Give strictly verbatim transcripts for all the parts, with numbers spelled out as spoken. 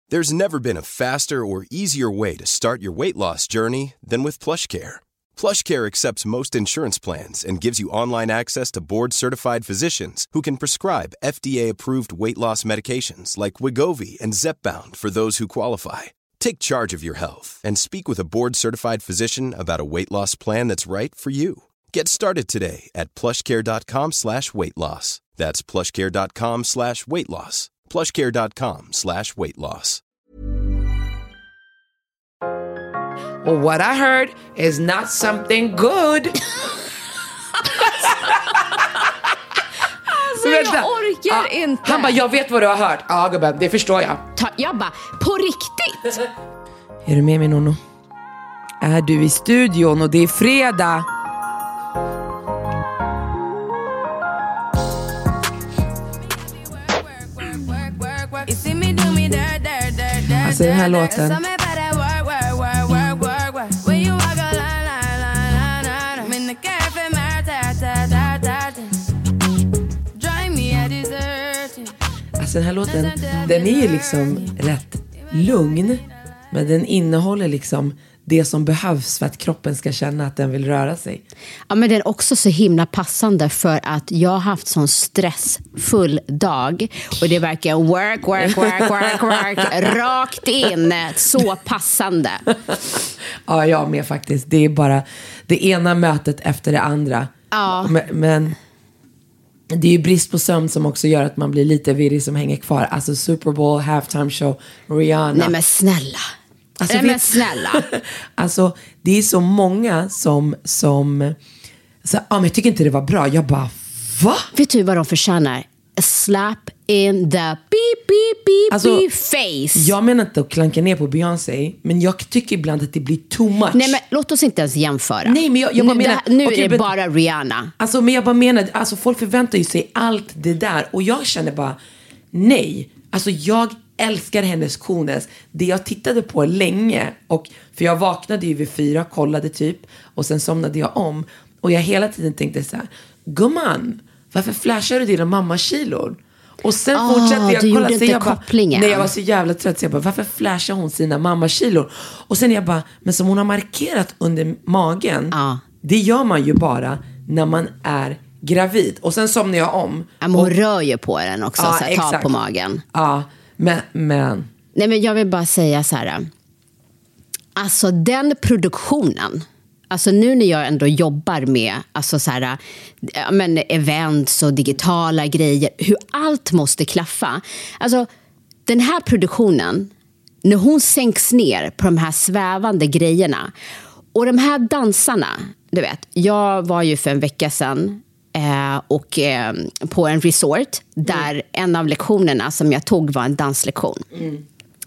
There's never been a faster or easier way to start your weight loss journey than with PlushCare. PlushCare accepts most insurance plans and gives you online access to board-certified physicians who can prescribe F D A-approved weight loss medications like Wegovy and Zepbound for those who qualify. Take charge of your health and speak with a board-certified physician about a weight loss plan that's right for you. Get started today at plushcare.com slash weight loss. That's plushcare.com slash weight loss. plushcare.com slash weight loss. Well, what I heard is not something good. Alltså, jag orkar ah, inte. Han bara, jag vet vad du har hört. Ja, gubben, det förstår jag. Ta, jag bara, på riktigt? Är du med mig, Nono? Är du i studion och det är fredag? Alltså den här låten. Alltså den här låten, den är ju liksom rätt lugn, men den innehåller liksom det som behövs för att kroppen ska känna att den vill röra sig. Ja, men den är också så himla passande för att jag har haft sån stressfull dag. Och det verkar work, work, work, work, work rakt in. Så passande. Ja, jag med faktiskt. Det är bara det ena mötet efter det andra. Ja. Men, men det är ju brist på sömn som också gör att man blir lite virrig som hänger kvar. Alltså Super Bowl, halftime show, Rihanna. Nej men snälla. Alltså, Nej, men snälla. Alltså, det är så många som, som så, ah, men jag tycker inte det var bra. Jag bara, va? Vet du vad de förtjänar? A slap in the beep, beep, beep, alltså, beep face. Jag menar inte att klanka ner på Beyoncé, men jag tycker ibland att det blir too much. Nej, men låt oss inte ens jämföra. Nej, men jag, jag bara nu, menar, det, nu okay, är det men, bara Rihanna. Alltså, men jag bara menar, alltså folk förväntar ju sig allt det där. Och jag känner bara, nej. Alltså jag älskar hennes coolness. Det jag tittade på länge, och för jag vaknade ju vid fyra, kollade typ, och sen somnade jag om. Och jag hela tiden tänkte så här, gumman, varför flashar du dina mammakilor? Och sen oh, fortsatte jag du kolla. gjorde Så inte jag bara, kopplingen. nej, jag var så jävla trött. Så jag bara, varför flashar hon sina mammakilor? Och sen jag bara, men som hon har markerat under magen, ah. det gör man ju bara när man är gravid. Och sen somnar jag om. Ja, men hon och, rör ju på den också, ja, så här, ta på magen. Ja, men, men... Nej, men jag vill bara säga så här. Alltså den produktionen. Alltså nu när jag ändå jobbar med alltså så här, men events och digitala grejer. Hur allt måste klaffa. Alltså den här produktionen. När hon sänks ner på de här svävande grejerna. Och de här dansarna. Du vet, jag var ju för en vecka sedan. Eh, och eh, på en resort. Där mm. en av lektionerna som jag tog var en danslektion. Mm.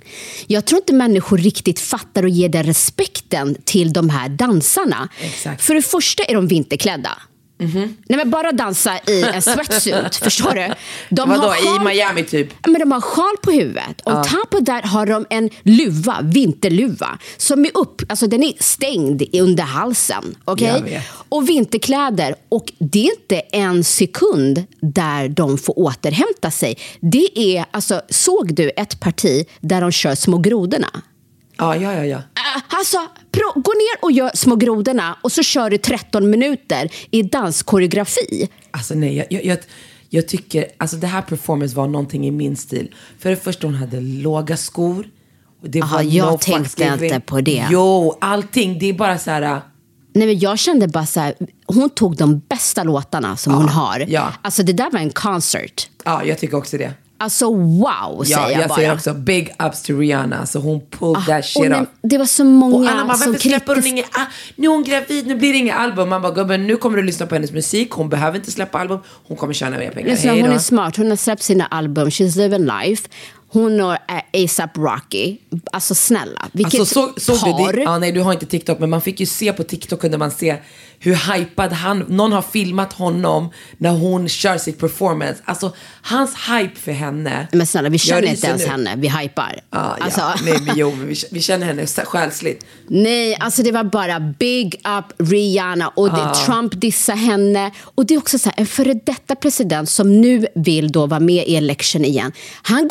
Jag tror inte människor riktigt fattar och ger den respekten till de här dansarna. Exakt. För det första är de vinterklädda. Mm-hmm. Nej, men bara dansa i en sweatsuit, förstår du? De Vadå, har sjal, i Miami typ? Men de har sjal på huvudet. Och ja. top of där har de en luva, vinterluva. Som är upp, alltså den är stängd under halsen. Okej? Okay? Och vinterkläder. Och det är inte en sekund där de får återhämta sig. Det är, alltså, såg du ett parti där de kör små grodorna? Ja, ja, ja, ja. Uh, alltså, pro- gå ner och gör små grodorna och så kör du tretton minuter i danskoreografi. Alltså nej, jag, jag, jag, jag tycker, alltså det här performance var någonting i min stil. För det första, hon hade låga skor. Och det Aha, var jag no tänkte inte på det. Jo, allting, det är bara så här... Nej, men jag kände bara så här, hon tog de bästa låtarna som ja, hon har. Ja. Alltså det där var en concert. Ja, jag tycker också det. Alltså wow, säger ja, jag, jag bara. säger också big ups to Rihanna. Så hon pulled ah, that shit off. Det var så många och Anna, man, som släpper hon inga, ah, nu är hon gravid, nu blir det inga album. Man bara, gubben, nu kommer du lyssna på hennes musik. Hon behöver inte släppa album. Hon kommer tjäna mer pengar. Alltså, hon är smart, hon har släppt sina album. She's living life. Hon och äh, A$AP Rocky. Alltså snälla, vilket alltså, så, såg par. Du det? Ja, nej, du har inte TikTok, men man fick ju se på TikTok, kunde man se hur hypad han, någon har filmat honom när hon kör sitt performance. Alltså hans hype för henne. Men snälla, vi känner inte ens nu. henne, vi hypar. Ah, alltså. ja. Nej, men jo, vi, vi känner henne själsligt. Nej, alltså det var bara big up Rihanna och det, ah. Trump dissar henne. Och det är också så här, en före detta president som nu vill då vara med i election igen. Han går ner på den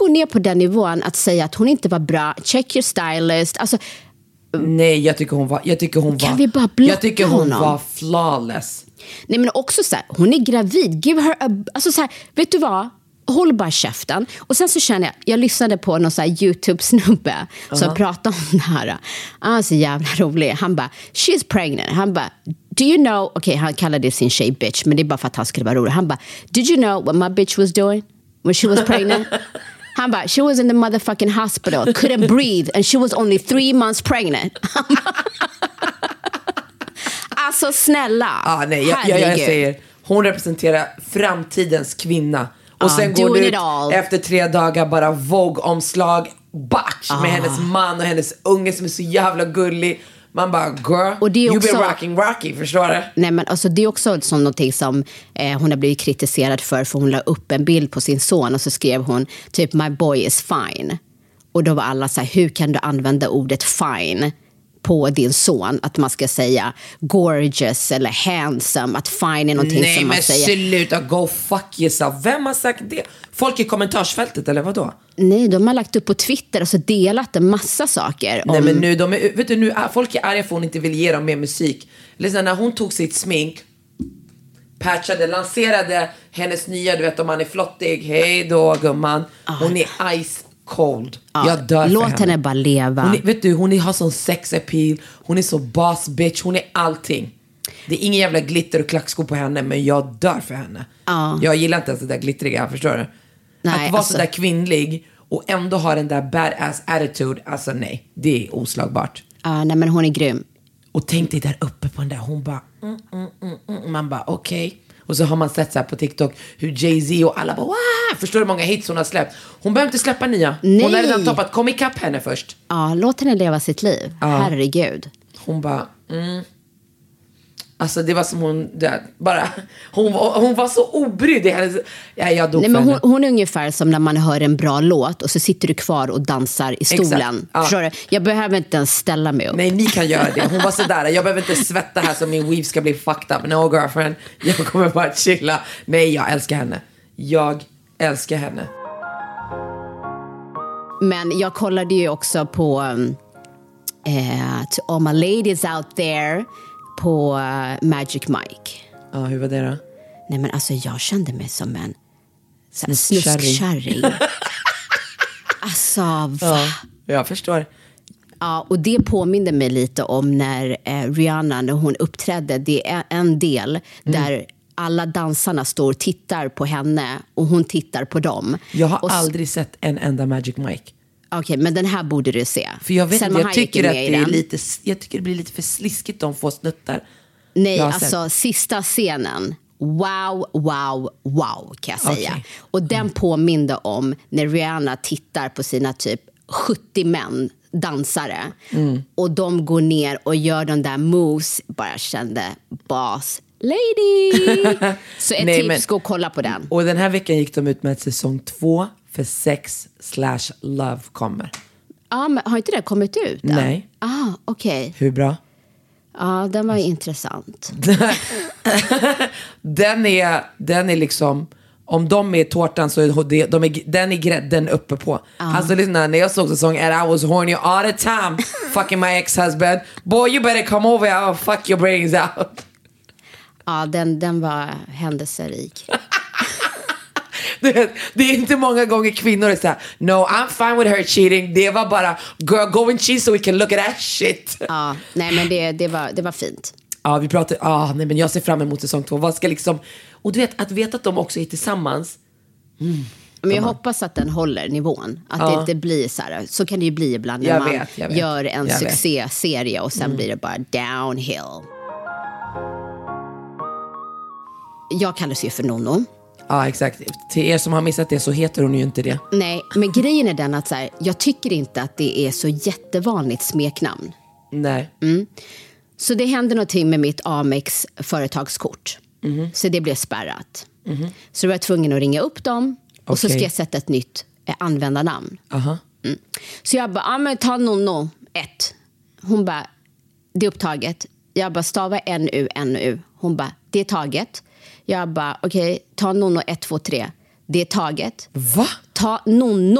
den nivån att säga att hon inte var bra. Check your stylist. Alltså, nej, jag tycker hon var jag tycker hon kan var vi bara blocka jag tycker hon honom? var flawless. Nej, men också så här, hon är gravid. Give her a, alltså så här, vet du vad? Håll bara käften. Och sen så känner jag, jag lyssnade på någon så här YouTube-snubbe som uh-huh. pratade om det här. Ah, så jävla rolig. Han bara, she's pregnant. Han bara, do you know, okej, okay, han kallade sin tjej bitch, men det är bara för att han skulle vara rolig. Han bara, did you know what my bitch was doing when she was pregnant? Han bara, she was in the motherfucking hospital, couldn't breathe, and she was only three months pregnant. Alltså snälla. Ah, nej, jag, jag, jag säger, hon representerar framtidens kvinna. Och ah, sen går det ut efter tre dagar bara Vogue-omslag, batch, ah. med hennes man och hennes unge som är så jävla gullig. Man bara, girl, och det är också, you've been rocking Rocky, förstår du? Nej, men alltså, det är också som någonting som eh, hon har blivit kritiserad för. För hon la upp en bild på sin son och så skrev hon typ, my boy is fine. Och då var alla så här, hur kan du använda ordet fine på din son? Att man ska säga gorgeous eller handsome. Att fine är någonting nej, som man säger. Nej, men sluta, go fuck yourself. Vem har sagt det? Folk i kommentarsfältet, eller vadå? Nej, de har lagt upp på Twitter och så delat en massa saker. Nej, om... men nu, de är, vet du, nu folk är arga för hon inte vill ge dem mer musik. Liksom, när hon tog sitt smink, patchade, lanserade hennes nya, du vet, om man är flottig. Hej då, gumman. Hon är ice cold. Ja, jag dör för låt henne. henne bara leva. Hon är, vet du, hon är, har sån sex appeal. Hon är så boss bitch. Hon är allting. Det är ingen jävla glitter och klackskor på henne, men jag dör för henne. Ja. Jag gillar inte ens det där glittriga, förstår du? Nej, att vara alltså... så där kvinnlig och ändå ha den där badass attitude, alltså nej, det är oslagbart. Ja, nej, men hon är grym. Och tänk dig där uppe på den där, hon bara mm, mm, mm, mm. Man bara okej. Okay. Och så har man sett så här på TikTok hur Jay-Z och alla bara wow! Förstår du hur många hits hon har släppt? Hon behöver inte släppa nya. Nej. Hon har redan toppat, kom ikapp henne först. Ja, låt henne leva sitt liv. Ja. Herregud. Hon bara mm. Alltså det var som hon det, bara hon, hon var så obrydd i hennes, ja, jag dog. Nej, men hon, hon är ungefär som när man hör en bra låt och så sitter du kvar och dansar i stolen. Ja. Förstår du? Jag behöver inte ens ställa mig upp. Nej, ni kan göra det. Hon var så där. Jag behöver inte svetta här så min weave ska bli fucked up. No girlfriend. Jag kommer bara chilla. Nej, jag älskar henne. Jag älskar henne. Men jag kollade ju också på eh, To All My Ladies Out There på uh, Magic Mike. Ja, hur var det då? Nej, men alltså jag kände mig som en snuskkärring. Alltså, va? Ja, jag förstår. Ja, och det påminner mig lite om när eh, Rihanna, när hon uppträdde. Det är en del mm. där alla dansarna står och tittar på henne och hon tittar på dem. Jag har och aldrig s- sett en enda Magic Mike. Okej, okay, men den här borde du se. För jag vet inte, jag tycker att det är lite, jag tycker det blir lite för sliskigt de får snuttar. Nej, alltså sett. Sista scenen. Wow, wow, wow kan jag säga. Okay. Och den mm. påminner om när Rihanna tittar på sina typ sjuttio män dansare. Mm. Och de går ner och gör de där moves. Bara kände boss lady. Så ett Nej, tips, gå och kolla på den. Och den här veckan gick de ut med ett säsong två för Sex slash Love kommer. Ja, men har inte det kommit ut? Då? Nej. Ah, okej. Okay. Hur bra? Ja, den var intressant. den är den är liksom, om de är tårtan så är det, de är, den är grädden uppe på. Uh. Alltså lyssna, när jag såg säsongen and I was horny all the time fucking my ex-husband. Boy, you better come over, I'll fuck your brains out. Ja, den, den var händelserik. Det, det är inte många gånger kvinnor är såhär, no, I'm fine with her cheating. Det var bara, girl, go and cheat so we can look at that shit. Ja, nej men det, det, var, det var fint. Ja, vi pratar, ah, nej men jag ser fram emot säsong två. Vad ska liksom, och du vet, att veta att de också är tillsammans. Mm, men jag hoppas att den håller nivån. Att ja. det inte blir så här, så kan det ju bli ibland när jag man vet, jag vet. gör en jag succéserie och sen mm. blir det bara downhill. Jag kallas ju för Nonno. Ja, exakt. Till er som har missat det så heter hon ju inte det. Nej, men grejen är den att så här, jag tycker inte att det är så jättevanligt smeknamn. Nej. Mm. Så det hände någonting med mitt Amex företagskort. Mm. Så det blev spärrat. Mm. Så jag var tvungen att ringa upp dem. Och okay. så ska jag sätta ett nytt eh, användarnamn. Uh-huh. Mm. Så jag bara, ja men ta Nonno ett. Hon bara, det är upptaget. Jag bara, stava N-U, N-U. Hon bara, det är taget. Jag bara, okej, okay, ta Nonno ett, två, tre. Det är taget. Va? Ta Nonno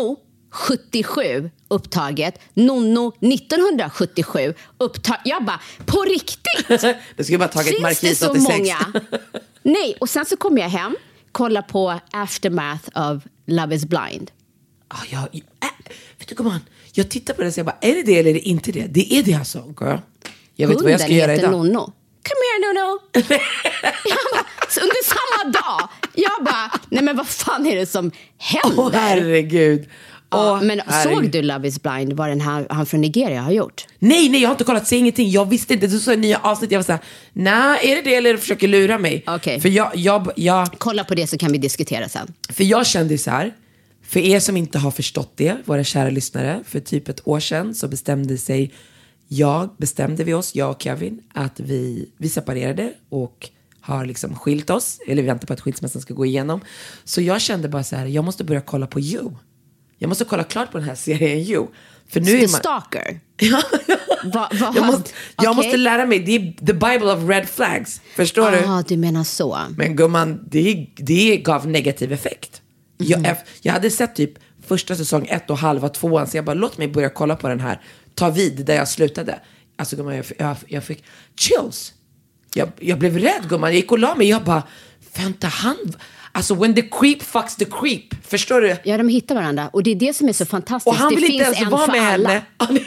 sjuttiosju upptaget, Nonno nittonhundrasjuttiosju upptaget. Jag bara, på riktigt? Det skulle bara tagit Marquis åttiosex. åttiosex. Nej, och sen så kom jag hem, kolla på Aftermath of Love is blind. Ah, jag, äh, vet du, gumman, jag tittar på det och säger bara, är det det eller är det inte det? Det är det alltså, girl. Jag vet Hunden vad jag ska göra idag. Nonno. Come here, Nonno. Jag bara, så under samma dag, jag bara, nej men vad fan är det som händer? Åh, oh, herregud. Ja, oh, men herregud. såg du Love is blind, vad den här, han från Nigeria har gjort? Nej, nej, jag har inte kollat, säg ingenting. Jag visste inte, du sa nya avsnitt. Jag var såhär, nej, är det det eller försöker lura mig? Okay. För jag, jag, jag... Kolla på det så kan vi diskutera sen. För jag kände så här, för er som inte har förstått det, våra kära lyssnare, för typ ett år sedan så bestämde sig, jag bestämde vi oss, jag och Kevin, att vi, vi separerade och har liksom skilt oss, eller vi väntar på att skilsmässan ska gå igenom. Så jag kände bara så här, jag måste börja kolla på You. Jag måste kolla klart på den här serien You. För nu The är man... Stalker. Ja. va, va, jag måste, jag okay. måste lära mig, det är the Bible of red flags. Förstår ah, du? Ja, du menar så. Men gumman, det, det gav negativ effekt. Mm. Jag, jag hade sett typ första säsong ett och halva tvåan, så jag bara, låt mig börja kolla på den här. Ta vid där jag slutade. Alltså gumman, jag, jag, jag fick chills. Jag, jag blev rädd gumman, jag gick och la mig. Jag bara, vänta han... Alltså when the creep fucks the creep. Förstår du? Ja, de hittar varandra. Och det är det som är så fantastiskt. Och han vill det inte finns ens en vara för med alla. henne.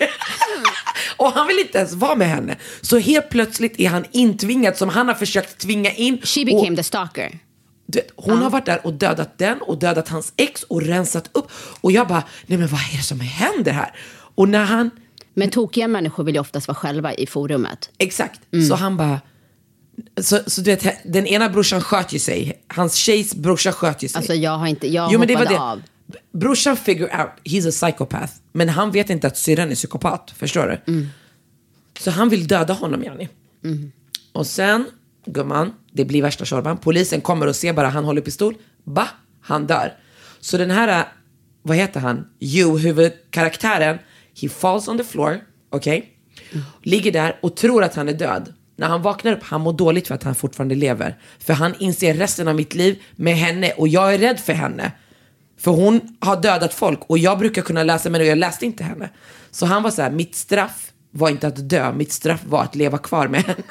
Och han vill inte ens vara med henne. Så helt plötsligt är han intvingad, som han har försökt tvinga in. She became och, the stalker. du vet, hon uh. har varit där och dödat den och dödat hans ex och rensat upp. Och jag bara, nej men vad är det som händer här? Och när han... Men tokiga människor vill ju oftast vara själva i forumet. Exakt. Mm. Så han bara... Så, så du vet, den ena brorsan sköt ju sig. Hans tjejs brorsa sköt ju sig. Alltså jag har inte, jag jo, men hoppade det var det. av. Brorsan figure out, he's a psychopath. Men han vet inte att syrran är psykopat. Förstår du? Mm. Så han vill döda honom, Janni. Mm. Och sen, gumman, det blir värsta sorban. Polisen kommer och ser bara, han håller pistol. Ba, han dör. Så den här, vad heter han? You, huvudkaraktären. He falls on the floor, okej? Okay? Mm. Ligger där och tror att han är död. När han vaknar upp, han mår dåligt för att han fortfarande lever. För han inser resten av mitt liv med henne. Och jag är rädd för henne. För hon har dödat folk. Och jag brukar kunna läsa, men jag läste inte henne. Så han var så här, mitt straff var inte att dö. Mitt straff var att leva kvar med henne.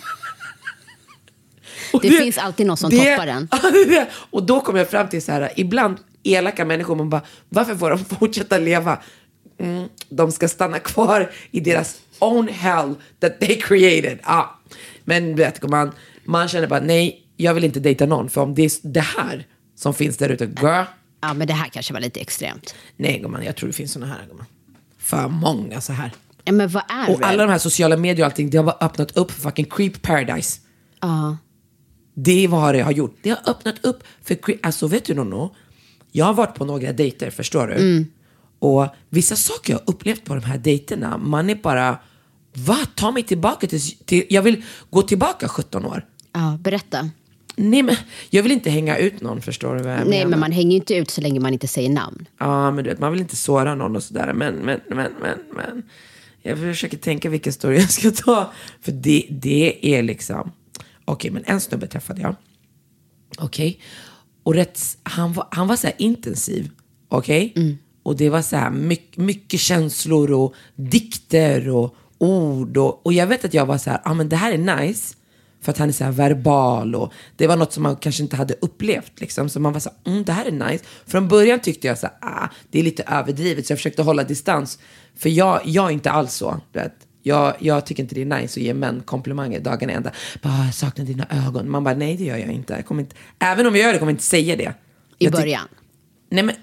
det, det finns alltid någon som det, toppar den. Och då kom jag fram till så här, ibland elaka människor, man bara, varför får de fortsätta leva? Mm, de ska stanna kvar i deras own hell that they created. Ah. Men vet du, man, man känner bara, nej, jag vill inte dejta någon. För om det är det här som finns där ute, girl. Ja, men det här kanske var lite extremt. Nej, gumman, jag tror det finns såna här, gumman. För många så här. Ja, men vad är och det? alla de här sociala medier och allting, det har bara öppnat upp för fucking creep paradise. Ja. Det är vad det har gjort. Det har öppnat upp för creep. Alltså, vet du något? Jag har varit på några dejter, förstår du? Mm. Och vissa saker jag har upplevt på de här dejterna, man är bara, vad? Ta mig tillbaka till, till, jag vill gå tillbaka sjutton år. Ja, berätta. Nej, men jag vill inte hänga ut någon, förstår du vad jag Nej, menar? men man hänger ju inte ut så länge man inte säger namn. Ja, men du vet, man vill inte såra någon och sådär. Men, men, men, men, men. Jag försöker tänka vilken story jag ska ta. För det, det är liksom, okej, okay, men en snubbe träffade jag. Okej. Okay. Och rätt, han var, han var så här intensiv. Okej. Okay? Mm. Och det var så här mycket, mycket känslor och dikter och ord. Och, och jag vet att jag var så här, ja ah, men det här är nice. För att han är så här verbal. Och det var något som man kanske inte hade upplevt. Liksom. Så man var så här, mm, det här är nice. Från början tyckte jag så här, ah, det är lite överdrivet. Så jag försökte hålla distans. För jag, jag är inte alls så. Vet. Jag, jag tycker inte det är nice att ge män komplimanger dagen ända. Bara, jag saknar dina ögon. Man bara, nej det gör jag inte. Jag kommer inte. Även om jag gör det kommer jag inte säga det. I jag början? Ty- nej men...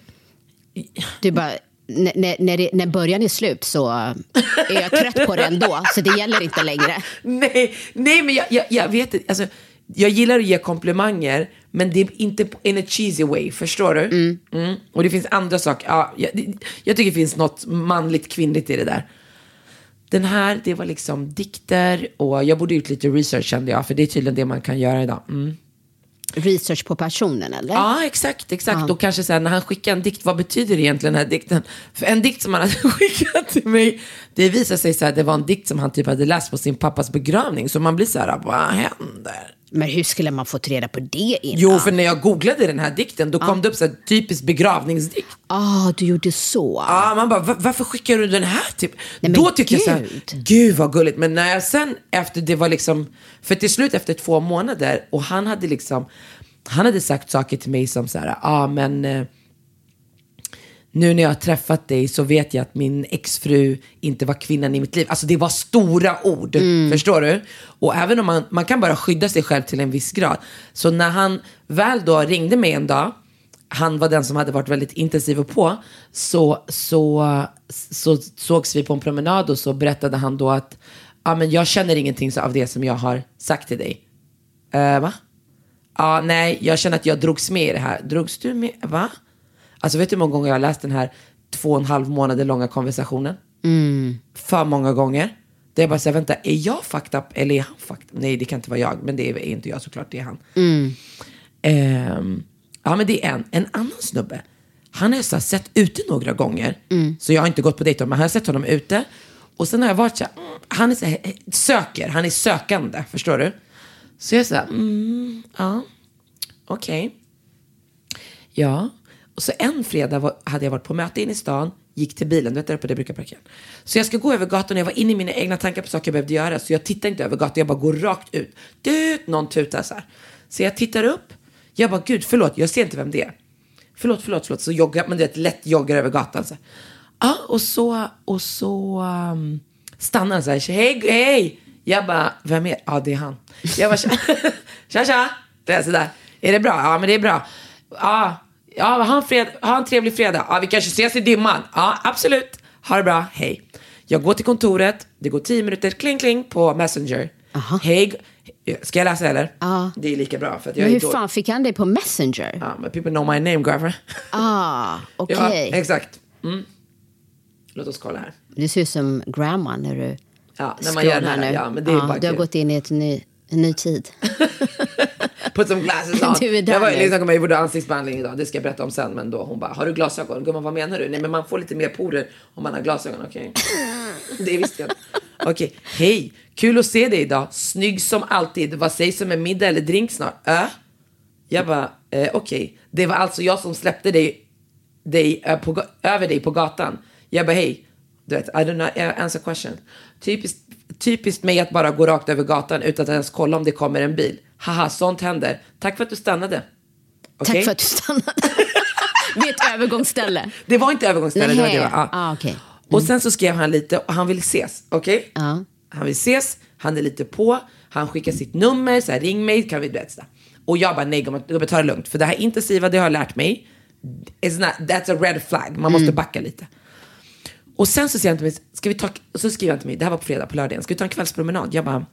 Du bara, n- när, när, det, när början är slut så är jag trött på det ändå. Så det gäller inte längre. Nej, nej men jag, jag, jag vet inte. Alltså, jag gillar att ge komplimanger. Men det är inte in a cheesy way. Förstår du? Mm. Mm. Och det finns andra saker. Ja, jag, jag tycker det finns något manligt kvinnligt i det där. Den här, det var liksom dikter. Och jag borde ut lite research, kände jag. För det är tydligen det man kan göra idag. Mm. Research på personen, eller? Ja, exakt, exakt. Ja. Och kanske så här, när han skickar en dikt, vad betyder egentligen den här dikten? För en dikt som han hade skickat till mig, det visade sig så här, det var en dikt som han typ hade läst på sin pappas begravning. Så man blir så här, vad händer? Men hur skulle man få reda på det innan? Jo, för när jag googlade den här dikten, då kom ah. det upp så här typisk begravningsdikt. Ah, du gjorde så. Ja, ah, man bara, varför skickar du den här typ? Nej, då tyckte Gud. jag så här, gud vad gulligt. Men när jag sen efter det var liksom, för till slut efter två månader och han hade liksom, han hade sagt saker till mig som så här, ja ah, men eh, nu när jag har träffat dig så vet jag att min exfru inte var kvinnan i mitt liv. Alltså det var stora ord, mm. förstår du? Och även om man, man kan bara skydda sig själv till en viss grad. Så när han väl då ringde mig en dag, han var den som hade varit väldigt intensiv och på, så, så, så sågs vi på en promenad och så berättade han då att ja, men jag känner ingenting av det som jag har sagt till dig. Uh, va? Ja, uh, nej, jag känner att jag drogs med i det här. Drogs du med? Va? Alltså vet du hur många gånger jag har läst den här två och en halv månader långa konversationen? Mm. För många gånger. Det är bara så här, vänta, är jag fucked up eller är han fucked up? Nej, det kan inte vara jag, men det är inte jag såklart, det är han. Mm. Um, ja, men det är en. En annan snubbe. Han har jag så här, sett ute några gånger. Mm. Så jag har inte gått på dejt, men jag har sett honom ute. Och sen har jag varit så här, mm, han är så här, söker, han är sökande, förstår du? Så jag är så här, mm, ja, okej. Okay. Ja. Och så en fredag var, hade jag varit på möte in i stan, gick till bilen, du vet där uppe, det brukar parkera. Så jag ska gå över gatan och jag var inne i mina egna tankar på saker jag behövde göra. Så jag tittar inte över gatan, jag bara går rakt ut. Dut, någon tutar så här. Så jag tittar upp, jag bara, gud förlåt, jag ser inte vem det är. Förlåt, förlåt, förlåt. Så joggar, men det är ett lätt joggar över gatan så här. Ja, och så, och så um, stannar han så här, hej, hej. Jag bara, vem är? Ja, det är han. Jag bara, tja, tja. Det är så där. Är det bra? Ja, men det är bra. Ja, ja, ha en, fred, ha en trevlig fredag. Ja, vi kanske ses i dimman. Ja, absolut. Ha det bra, hej. Jag går till kontoret. Det går tio minuter, kling, kling på Messenger. Aha. Hej. Ska jag läsa eller? Ja. Det är lika bra. För att jag men hur är då... fan fick han det på Messenger? Ja, men people know my name, girlfriend. Ah, okej. Okay. Ja, exakt. Mm. Låt oss kolla här. Det ser ut som grandma när du ja, när man gör det här. Nu. Ja, men det är ja, bara du har kul. gått in i ett ny, en ny tid. Put some glasses on. Du är där jag var nu. liksom, jag gjorde ansiktsbehandling idag. Det ska jag berätta om sen. Men då hon bara, har du glasögon? Gumman, vad menar du? Nej, men man får lite mer porer om man har glasögon. Okej. Okay. Det visste jag inte. Okej, okay. Hej. Kul att se dig idag. Snygg som alltid. Vad sägs om en middag eller drink snart? Äh? Jag bara, eh, okej. Okay. Det var alltså jag som släppte dig, dig äh, på, över dig på gatan. Jag bara, hej. Du vet, I don't know, answer question. Typiskt, typiskt mig att bara gå rakt över gatan utan att ens kolla om det kommer en bil. Haha, sånt händer. Tack för att du stannade. Okay? Tack för att du stannade. Vid ett övergångsställe. Det var inte övergångsställe. Det var det, va? Ah. Ah, okay. Mm. Och sen så skrev han lite och han vill ses. Okej? Okay? Ah. Han vill ses. Han är lite på. Han skickar sitt nummer. Så här, ring mig. Kan vi berätta? Och jag bara, nej, gumman, ta det lugnt. För det här intensiva, det har jag lärt mig. It's not, that's a red flag. Man måste mm. backa lite. Och sen så säger han till mig, ska vi ta, och så skriver han till mig, det här var på fredag, på lördagen, ska vi ta en kvällspromenad? Jag bara,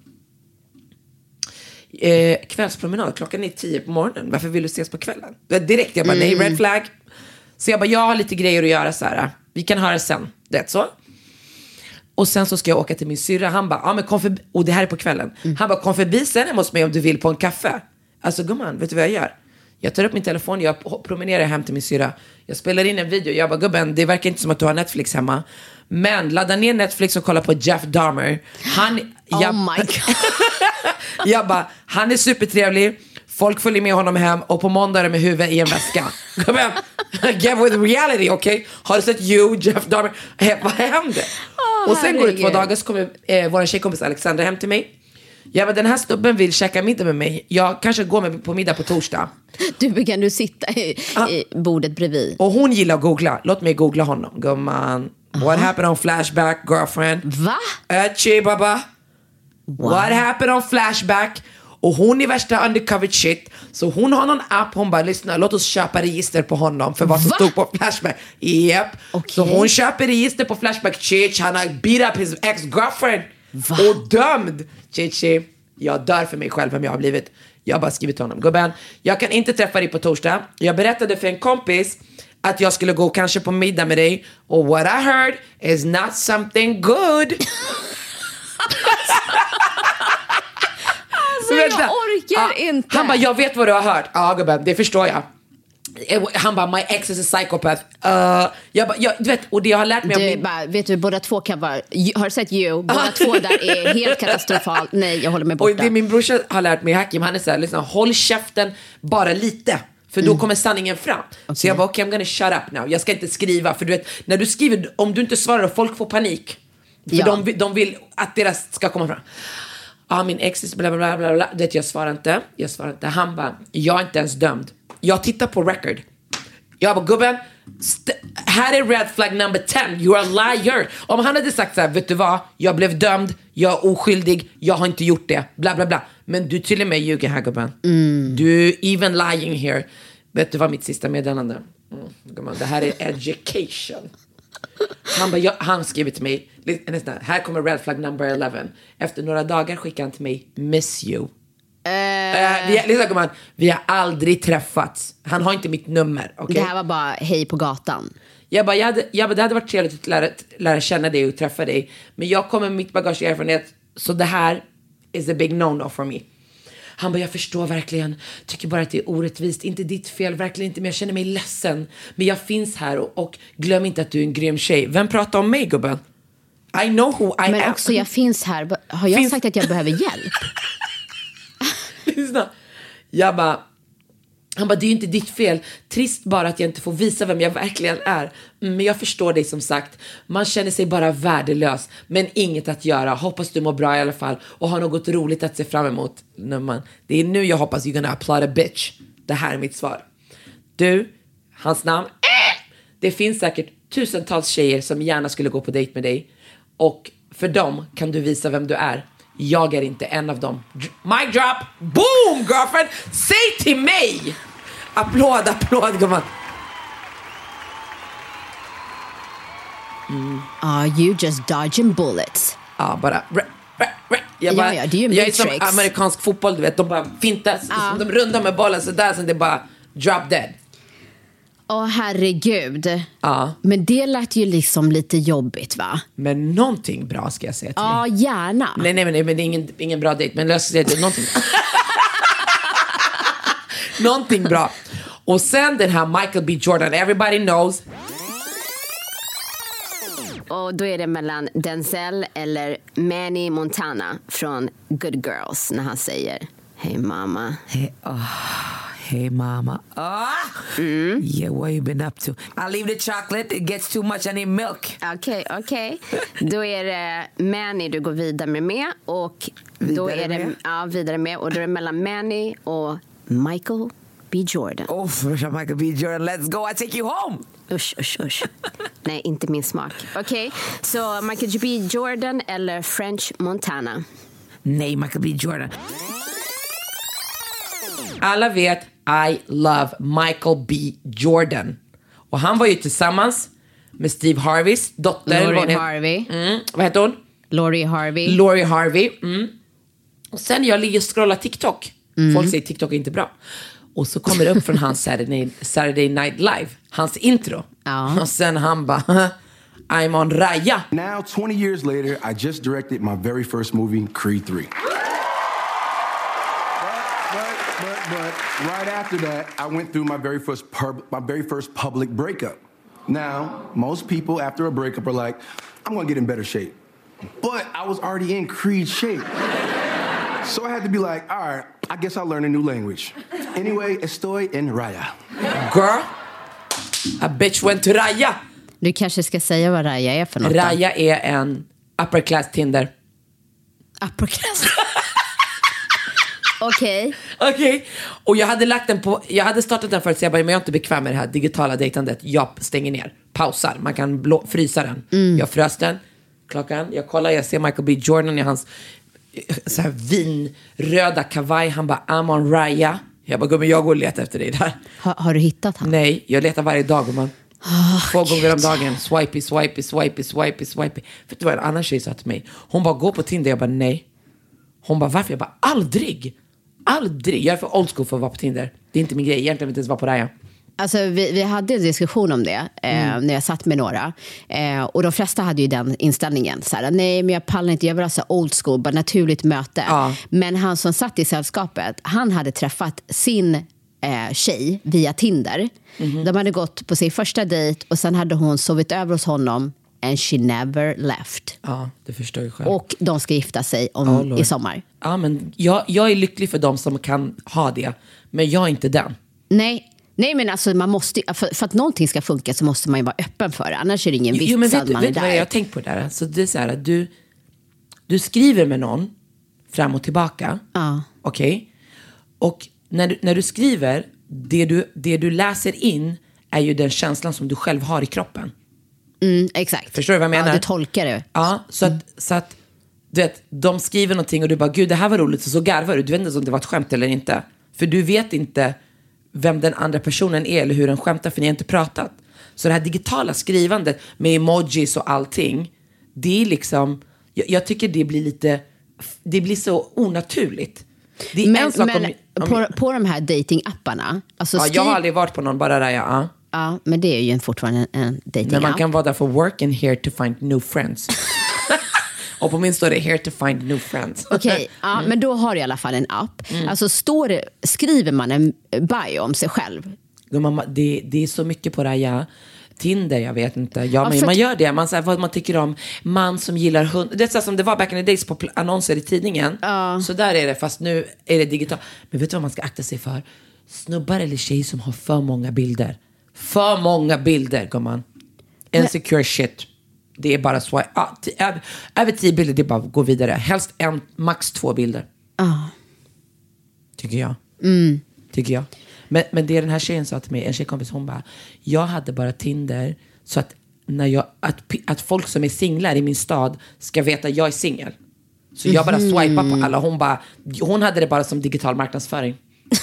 eh, kvällspromenad, klockan är tio på morgonen, varför vill du ses på kvällen? Direkt, jag bara, mm. nej, red flag. Så jag bara, jag har lite grejer att göra så här, vi kan höra sen, det så. Och sen så ska jag åka till min syrra, han bara, ja men kom förbi, och det här är på kvällen. Mm. Han bara, kom förbi sen hemma hos mig om du vill på en kaffe. Alltså gumman, vet du vad jag gör? Jag tar upp min telefon, jag promenerar hem till min syra. Jag spelar in en video, jag bara, gubben, det verkar inte som att du har Netflix hemma. Men ladda ner Netflix och kolla på Jeff Dahmer. Han, oh jag, my God. jag bara, han är supertrevlig. Folk följer med honom hem och på måndag är det med huvudet i en väska. Gubben, get with reality, okej? Okay? Har du sett you, Jeff Dahmer? Hey, vad hände? Oh, och sen går det två dagar så kommer eh, vår tjejkompis Alexandra hem till mig. Ja, men den här snubben vill käka middag med mig. Jag kanske går med på middag på torsdag. Du kan du sitta i, ah. i bordet bredvid. Och hon gillar att googla. Låt mig googla honom. Gumman. Uh-huh. What happened on Flashback, girlfriend? Va? Ötchi, baba. Wow. What happened on Flashback? Och hon är värsta undercover shit. Så hon har någon app. Hon bara, lyssna, låt oss köpa register på honom. För vad som Va? stod på Flashback. Yep. Okay. Så hon köper register på Flashback. Chich, han har beat up his ex-girlfriend. Va? Och dömd. Chichi, jag dör för mig själv vem jag har blivit. Jag har bara skrivit till honom, gubben, jag kan inte träffa dig på torsdag. Jag berättade för en kompis att jag skulle gå kanske på middag med dig. Och what I heard is not something good. Alltså jag orkar ja, inte. Han bara, jag vet vad du har hört. Ja gubben, det förstår jag. Han bara, my ex is a psychopath. Uh, jag bara, jag, du vet, och det jag har lärt mig du, om min... bara, vet du, båda två kan vara, har du sett you? Båda två där är helt katastrofalt. Nej, jag håller mig borta. Och det min brorsa har lärt mig, Hakim, han är så här, liksom, håll käften bara lite. För då mm. kommer sanningen fram. Okay. Så jag bara, okej, okay, I'm gonna shut up now. Jag ska inte skriva, för du vet, när du skriver, om du inte svarar, folk får panik. För ja. de, de vill att deras ska komma fram. Ja, ah, min ex är bla bla bla bla. Det jag svarar inte. Jag svarar inte. Han bara, jag är inte ens dömd. Jag tittar på record. Jag bara, gubben, st- här är red flag number ten. You are a liar. Om han hade sagt så här, vet du vad? Jag blev dömd. Jag är oskyldig. Jag har inte gjort det. Bla bla bla. Men du till och med ljuger här, gubben. Mm. Du är even lying here. Vet du vad mitt sista meddelande? Mm, gubben, det här är education. Han bara, jag, han skriver till mig, nästan, här kommer red flag number eleven. Efter några dagar skickar han till mig, miss you. Uh, uh, vi, liksom, man, vi har aldrig träffats. Han har inte mitt nummer, okay? Det här var bara hej på gatan. Jag bara, jag hade, jag bara det hade varit trevligt att lära, lära känna dig och träffa dig. Men jag kommer med mitt bagage och erfarenhet. Så det här is a big no-no for me. Han bara, jag förstår verkligen. Tycker bara att det är orättvist. Inte ditt fel, verkligen inte. Men jag känner mig ledsen. Men jag finns här och, och glöm inte att du är en grym tjej. Vem pratar om mig, gubben? I know who I Men am. Men också, jag finns här. Har jag finns... sagt att jag behöver hjälp? Lyssna. Jag bara, han bara, det är ju inte ditt fel. Trist bara att jag inte får visa vem jag verkligen är. Men jag förstår dig som sagt. Man känner sig bara värdelös. Men inget att göra. Hoppas du mår bra i alla fall. Och har något roligt att se fram emot. Man, det är nu jag hoppas you're gonna applaud a bitch. Det här är mitt svar. Du, hans namn. Äh! Det finns säkert tusentals tjejer som gärna skulle gå på dejt med dig. Och för dem kan du visa vem du är. Jag är inte en av dem. Mic drop. Boom, girlfriend. Säg till mig. Applåd, applåd, gumman. Mm. Uh, you just dodging bullets. Ja, bara... Re, re, re. Jag, bara ja, ja, det är ju jag är som amerikansk fotboll, du vet. De bara fintas. Uh. De rundar med bollen så där så det bara drop dead. Åh, oh, herregud. Ja. Men det lät ju liksom lite jobbigt, va? Men någonting bra ska jag säga till ja, dig. Ja, gärna. Nej, nej, men, men det är ingen, ingen bra dejt. Men lös det, någonting. Någonting bra. Och sen den här Michael B. Jordan. Everybody knows. Och då är det mellan Denzel eller Manny Montana från Good Girls när han säger Hey mama. Hey, oh. Hey mama. Oh. Mm. Yeah, what you been up to? I'll leave the chocolate. It gets too much. I need milk. Okej, okay, okej. Okay. Då är det Manny du går vidare med. Och då vidare är det med? Ja, vidare med. Och då är det mellan Manny och Michael B. Jordan. Oh, Michael B. Jordan, let's go. I take you home. Usch, usch, usch. Nej, inte min smak. Okej, okay. Så so, Michael B. Jordan eller French Montana? Nej, Michael B. Jordan. Alla vet I love Michael B. Jordan. Och han var ju tillsammans med Steve Harveys dotter. Lori Harvey. Mm, vad heter hon? Lori Harvey. Lori Harvey. Mm. Och sen jag ligger och scrollar TikTok. Mm. Folk säger TikTok är inte bra. Och så kommer det upp från hans Saturday, Saturday Night Live. Hans intro. Ja. Och sen han bara... I'm on Raya. Now, twenty years later, I just directed my very first movie, Creed three. But right after that, I went through my very first pub- my very first public breakup. Now, most people after a breakup are like, I'm gonna get in better shape. But I was already in Creed shape. So I had to be like, all right, I guess I'll learn a new language. Anyway, estoy en Raya. Girl, a bitch went to Raya. Du kanske ska säga vad Raya är för något. Raya är en upper class Tinder. Upper class? Okej. Okay. Okej. Okay. Och jag hade lagt den på, jag hade startat den för att säga, men jag är inte bekväm med det här digitala dejtandet. Jag stänger ner, pausar. Man kan blå, frysa den. Mm. Jag frös den. Klockan, jag kollar, jag ser Michael B. Jordan i hans så här vinröda kavaj. Han bara, I'm on Raya. Jag bara, men jag går och letar efter dig där. Ha, har du hittat han? Nej, jag letar varje dag, man. Oh, Två gånger om dagen. Swipey, swipey, swipey, swipey, swipey. Vet du vad en annan tjej sa till mig? Hon bara, gå på Tinder. Jag bara, nej. Hon bara, varför? Jag bara, aldrig. Aldrig. Jag är för old school för att vara på Tinder. Det är inte min grej. Egentligen vill jag inte ens vara på Raya. Alltså vi, vi hade en diskussion om det eh, mm. när jag satt med några. Eh, och de flesta hade ju den inställningen. Så här, nej, men jag pallar inte. Jag vill ha så old school, bara naturligt möte. Ja. Men han som satt i sällskapet, han hade träffat sin eh, tjej via Tinder. Mm-hmm. De hade gått på sin första dejt och sen hade hon sovit över hos honom and she never left. Ja, det förstår jag själv. Och de ska gifta sig om, oh, i sommar. Ja, men jag, jag är lycklig för dem som kan ha det. Men jag är inte den. Nej, Nej men alltså man måste, för, för att någonting ska funka så måste man ju vara öppen för det. Annars är det ingen vits jo, men vet, att man vet är där. Vad jag har tänkt på det där? Alltså, det är så här att du, du skriver med någon fram och tillbaka. Ja. Okej? Okay? Och när du, när du skriver, det du, det du läser in är ju den känslan som du själv har i kroppen. Mm, exakt. Förstår du vad jag menar? Ja, du tolkar det. Ja, så att, så att du vet, de skriver någonting och du bara, gud det här var roligt, så, så garvar du. Du vet inte om det var ett skämt eller inte. För du vet inte vem den andra personen är eller hur den skämtar, för ni har inte pratat. Så det här digitala skrivandet med emojis och allting, det är liksom, jag, jag tycker det blir lite, det blir så onaturligt. Det är men en sak men om, om, på, på de här datingapparna, alltså ja, skriv... jag har aldrig varit på någon, bara där jag, ja. Ja, men det är ju fortfarande en, en datingapp. Men man kan vara där för work and here to find new friends. Och på min står det here to find new friends. Okej, okay, ja, mm. men då har du i alla fall en app. Mm. Alltså står det, skriver man en bio om sig själv? Mamma, det, det är så mycket på det här, ja. Tinder, jag vet inte. Ja, men, man gör det. Man säger vad man tycker om man som gillar hund. Det är så som det var back in the days på annonser i tidningen. Uh. Så där är det, fast nu är det digitalt. Men vet du vad man ska akta sig för? Snubbar eller tjejer som har för många bilder. För många bilder, gumman. Insecure men... shit. Det är bara swipe. Ah, t- över, över tio bilder, det är bara att gå vidare. Helst en, max två bilder. Uh. Tycker jag. Mm. Tycker jag. Men, men det den här tjejen sa till mig, en tjejkompis, hon bara, jag hade bara Tinder så att, när jag, att, att folk som är singlar i min stad ska veta att jag är singel. Så jag bara swipar på alla. Hon, bara, hon hade det bara som digital marknadsföring.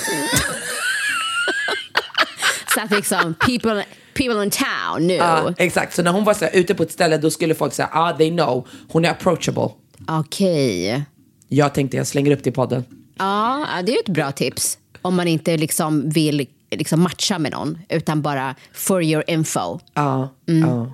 Så att liksom, people, people in town nu. Ja, exakt. Så när hon var så här, ute på ett ställe, då skulle folk säga, ah, they know. Hon är approachable. Okej. Okay. Jag tänkte, jag slänger upp det i podden. Ja, det är ju ett bra tips. Om man inte liksom vill liksom matcha med någon, utan bara for your info. Ja, mm. ja.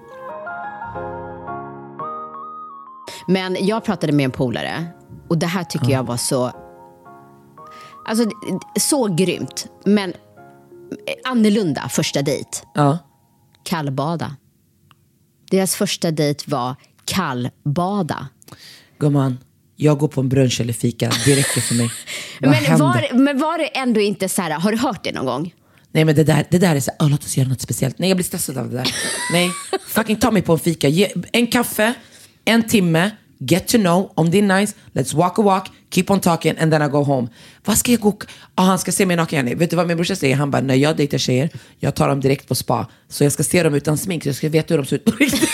Men jag pratade med en polare, och det här tycker ja. jag var så, alltså så grymt, men annorlunda första dejt. Ja. Kallbada. Deras första dejt var kallbada. Gumman, jag går på en brunch eller fika, det räcker för mig. men, var, men var det ändå inte så här, har du hört det någon gång? Nej, men det där, det där är så här, låt oss göra något speciellt. Nej, jag blir stressad av det där. Nej, fucking ta mig på en fika. Ge, en kaffe, en timme, get to know, om det är nice, let's walk a walk, keep on talking and then I go home. Vad ska jag gå? Ah, han ska se mig naken. Vet du vad min brorsa säger? Han bara, när jag dejtar tjejer, jag tar dem direkt på spa. Så jag ska se dem utan smink, så jag ska veta hur de ser ut på riktigt.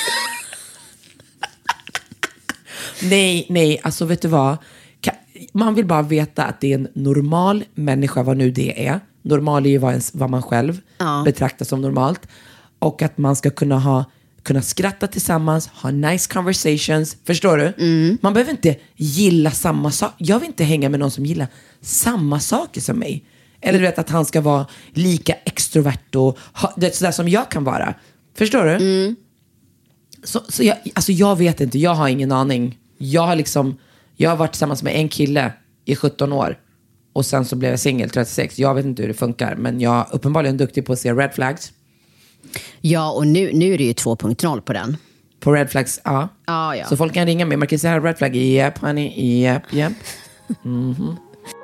Nej, nej, alltså vet du vad? Man vill bara veta att det är en normal människa, vad nu det är. Normal är ju vad, ens, vad man själv ja. betraktar som normalt. Och att man ska kunna ha kunna skratta tillsammans, ha nice conversations. Förstår du? Mm. Man behöver inte gilla samma sak. Jag vill inte hänga med någon som gillar samma saker som mig. Eller du vet att han ska vara lika extrovert och ha, det är sådär som jag kan vara. Förstår du? Mm. Så, så jag, alltså jag vet inte, jag har ingen aning. Jag har liksom, jag har varit tillsammans med en kille i sjutton år. Och sen så blev jag singel trettiosex. Jag vet inte hur det funkar, men jag är uppenbarligen duktig på att se red flags. Ja, och nu, nu är det ju två punkt noll på den. På red flags, ja. Ah, ja. Så folk kan ringa mig. Man kan säga red flag, yep honey, yep, yep. Mm-hmm.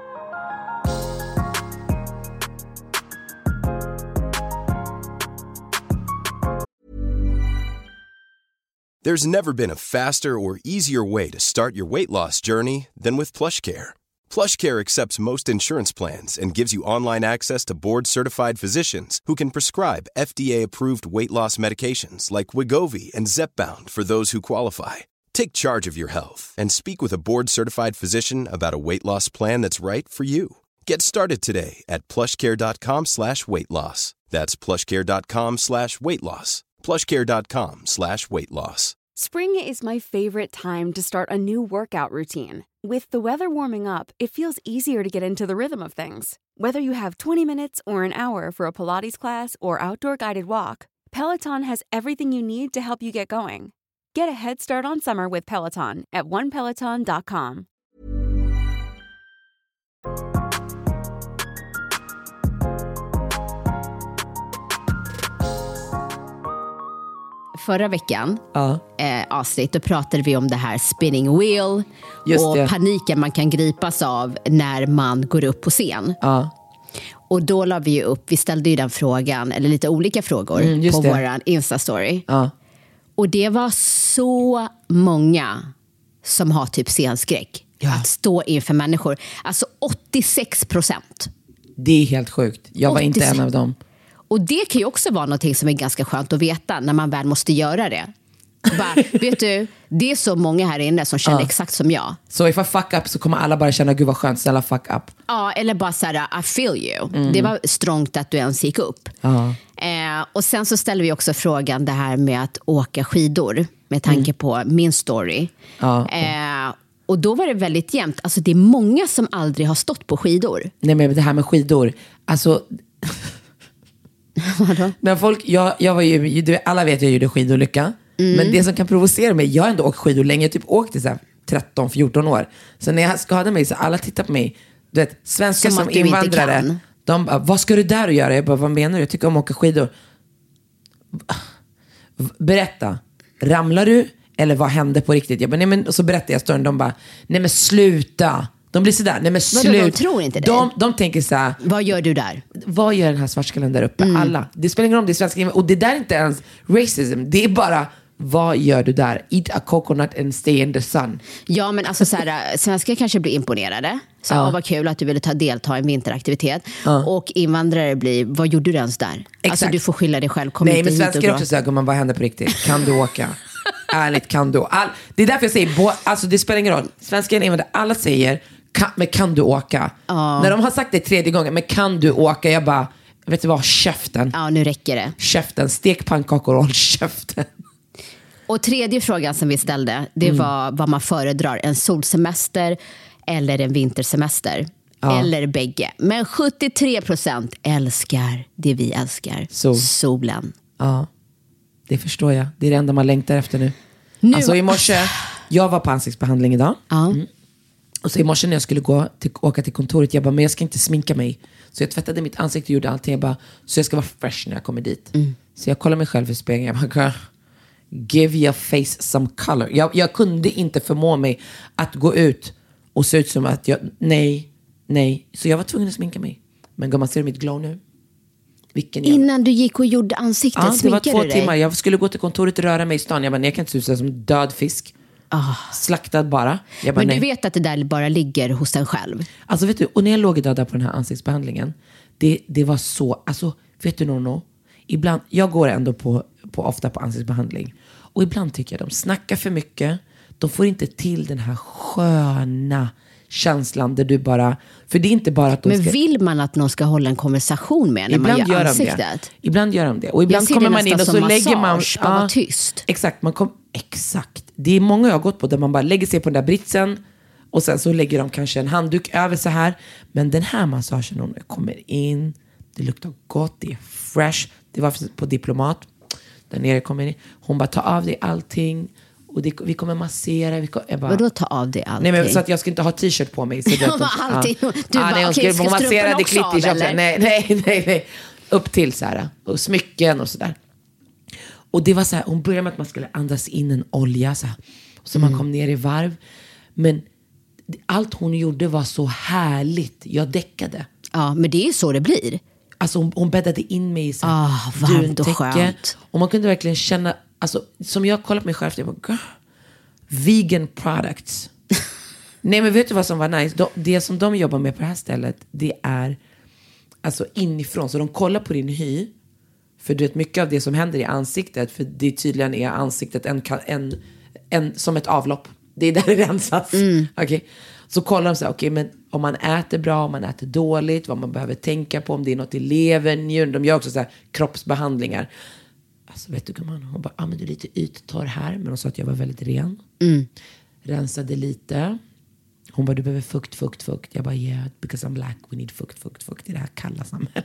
There's never been a faster or easier way to start your weight loss journey than with PlushCare. PlushCare accepts most insurance plans and gives you online access to board-certified physicians who can prescribe F D A-approved weight loss medications like Wegovy and Zepbound for those who qualify. Take charge of your health and speak with a board-certified physician about a weight loss plan that's right for you. Get started today at plushcare.com slash weight loss. That's plushcare.com slash weight loss. plushcare.com slash weight loss. Spring is my favorite time to start a new workout routine. With the weather warming up, it feels easier to get into the rhythm of things. Whether you have twenty minutes or an hour for a Pilates class or outdoor guided walk, Peloton has everything you need to help you get going. Get a head start on summer with Peloton at one peloton dot com. förra veckan Ja. eh, avsnitt, då pratade vi om det här spinning wheel. Just och det. paniken man kan gripas av när man går upp på scen. Ja. Och då la vi ju upp, vi ställde ju den frågan, eller lite olika frågor Mm, just på det. våran Insta-story. Ja. Och det var så många som har typ scenskräck. Ja. Att stå inför människor. Alltså åttiosex procent. Det är helt sjukt. Jag var inte åttiosex en av dem. Och det kan ju också vara något som är ganska skönt att veta när man väl måste göra det. Bara, vet du, det är så många här inne som känner Ja. exakt som jag. Så if I fuck up så kommer alla bara känna, gud vad skönt, snälla fuck up. Ja, eller bara så här, I feel you. Det var strångt att du ens gick upp. Ja. Eh, och sen så ställer vi också frågan det här med att åka skidor. Med tanke på min story. Ja. Eh, och då var det väldigt jämnt. Alltså det är många som aldrig har stått på skidor. Nej, men det här med skidor. Alltså... när folk, jag, jag var ju, du, alla vet jag gjorde skidolycka. Mm. Men det som kan provocera mig, jag har ändå åkt skidor länge. Jag typ åkte så här tretton fjorton år. Så när jag skadade mig så alla tittar på mig. Du vet, svenskar Som som, att du inte invandrare. kan. De bara, vad ska du där och göra? Jag bara, vad menar du? Jag tycker om att åka skidor. Berätta, ramlar du? Eller vad hände på riktigt? Jag bara, nej men, och så berättar jag storyn. De bara, nej men sluta. De blir sådär, nej men Vadå, slut. de tror inte det? De, de tänker så här, Vad gör du där? vad gör den här svartskallen där uppe? Mm. Alla. Det spelar ingen roll om det är svenska. Och det där är inte ens racism. Det är bara, vad gör du där? Eat a coconut and stay in the sun. Ja, men alltså så här, svenskar kanske blir imponerade. Så Ja. ja. Vad kul att du ville ta delta i en vinteraktivitet. Och invandrare blir, vad gjorde du ens där? Alltså du får skylla dig själv. Kom Nej, inte men hit och svenskar dra. också säger, man vad händer på riktigt? Kan du åka? Ärligt, kan du? All, det är därför jag säger, bo, alltså det spelar ingen roll. Svenskar och invandrare, alla säger, kan, men kan du åka? Ja. När de har sagt det tredje gången, men kan du åka? Jag bara, vet du vad, käften. Ja, nu räcker det. Käften, stek pannkakor och håll käften. Och tredje frågan som vi ställde, det Mm. var vad man föredrar. En solsemester eller en vintersemester. Ja. Eller bägge. Men sjuttiotre procent älskar det vi älskar. Sol. Solen. Ja, det förstår jag. Det är det enda man längtar efter nu. Nu- Alltså i morse, jag var på ansiktsbehandling idag. Ja. Mm. Och så i morse när jag skulle gå till, åka till kontoret, jag bara, men jag ska inte sminka mig. Så jag tvättade mitt ansikte och gjorde allting. Jag bara, så jag ska vara fresh när jag kommer dit. Mm. Så jag kollar mig själv i spegeln. Jag bara, give your face some color. Jag, jag kunde inte förmå mig att gå ut och se ut som att jag, nej, nej. Så jag var tvungen att sminka mig. Men gumman, ser du mitt glow nu? Vilken jävla- Innan du gick och gjorde ansiktet, Ja, det var sminkade två du dig? timmar. Jag skulle gå till kontoret och röra mig i stan. Jag bara, nej, jag kan inte se ut som en död fisk. Slaktad bara. Jag bara, Men nej. du vet att det där bara ligger hos en själv. Alltså vet du, och när jag låg idag där på den här ansiktsbehandlingen. Det, det var så, alltså vet du Nono? Ibland, jag går ändå på, på, ofta på ansiktsbehandling. Och ibland tycker jag de snackar för mycket. De får inte till den här sköna känslan där du bara, för det är inte bara att de Men ska... vill man att någon ska hålla en konversation med när man Ibland gör gör de ansiktet? det. Ibland gör de det. Och ibland ser kommer det man in och nästan så som lägger man... massage, bara vara tyst. Exakt, man kom, exakt. Det är många jag har gått på där man bara lägger sig på den där britsen och sen så lägger de kanske en handduk över så här. Men den här massagen, om jag kommer in, det luktar gott, det är fresh. Det var på Diplomat. Där nere kommer in. Hon bara, ta av dig allting. Och det, vi kommer massera. Vi kommer, jag bara, Vadå ta av dig allting? nej, men så att jag ska inte ha t-shirt på mig. Så Ja, att men de- allting. ja. Du bara, nej, hon okej, skulle- ska hon strumpen masserade också av, klitt i eller? Nej, nej, nej, nej. Upp till så här. Och smycken och sådär. Och det var så här, hon började med att man skulle andas in en olja så här. Så Mm. man kom ner i varv. Men allt hon gjorde var så härligt. Jag däckade. Ja, men det är ju så det blir. Alltså hon, hon bäddade in mig i så här Ah, varmt och duntäcke. skönt. Och man kunde verkligen känna, alltså som jag kollat på mig själv, jag bara, "Gah, vegan products." Nej, men vet du vad som var nice? De, det som de jobbar med på det här stället, det är alltså inifrån. Så de kollar på din hy. För du vet mycket av det som händer i ansiktet, för det tydligen är ansiktet en, en, en, som ett avlopp. Det är där det rensas. Okay. Så kollar de så här, okej, men om man äter bra, om man äter dåligt, vad man behöver tänka på, om det är något i levern, njur. De gör också så här kroppsbehandlingar. Alltså vet du gumman, hon bara, ah, men du är lite yttorr här. Men hon sa att jag var väldigt ren. Rensade lite. Hon bara, du behöver fukt, fukt, fukt. Jag bara, yeah, because I'm black, we need fukt, fukt, fukt i det här kalla samhället.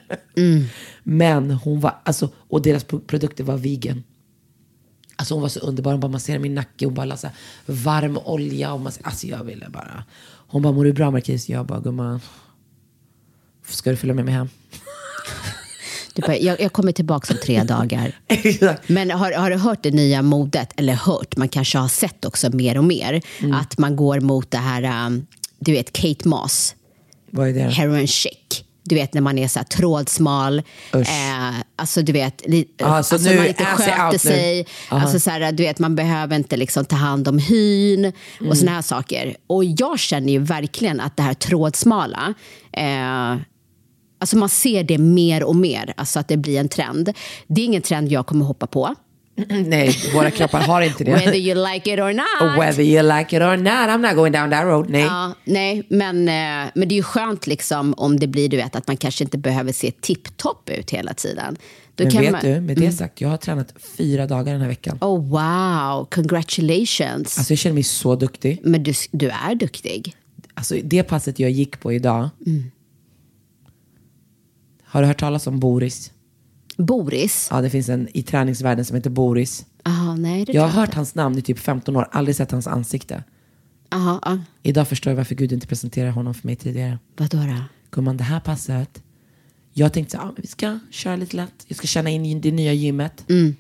Men hon var, alltså, och deras pro- produkter var vegan. Alltså hon var så underbar, hon bara masserade min nacke, hon bara la så här varm olja och mass- alltså jag ville bara. Hon bara, mår du bra Marquis? Jag bara, gumman, ska du följa med mig hem? Du bara, jag, jag kommer tillbaka om tre dagar. Men har, har du hört det nya modet? Eller hört, man kanske har sett också mer och mer. Mm. Att man går mot det här, um, du vet, Kate Moss. Vad är det? Heroin chic. Du vet när man är så här trådsmal. Eh, alltså du vet li, alltså, alltså nu, man inte sköter sig. Alltså så här, du vet man behöver inte liksom ta hand om hyn och mm. såna här saker. Och jag känner ju verkligen att det här trådsmala eh, alltså man ser det mer och mer. Alltså att det blir en trend. Det är ingen trend jag kommer hoppa på. Nej, våra kroppar har inte det. Whether you like it or not. Whether you like it or not. I'm not going down that road. Nej, ja, nej men, eh, men det är ju skönt liksom, om det blir, du vet, att man kanske inte behöver se tipptopp ut hela tiden. Då men kan vet man, du, med det sagt, jag har tränat fyra dagar den här veckan. Oh wow, congratulations. Alltså jag känner mig så duktig. Men du, du är duktig. Alltså det passet jag gick på idag. Mm. Har du hört talas om Boris? Boris? Ja, det finns en i träningsvärlden som heter Boris. Aha, nej, det jag har hört inte. hans namn i typ femton år, aldrig sett hans ansikte. Aha, ah. Idag förstår jag varför Gud inte presenterar honom för mig tidigare. Vadå då? Gumman, det här passet. Jag tänkte så, ah, vi ska köra lite lätt. Jag ska känna in i det nya gymmet. Mm.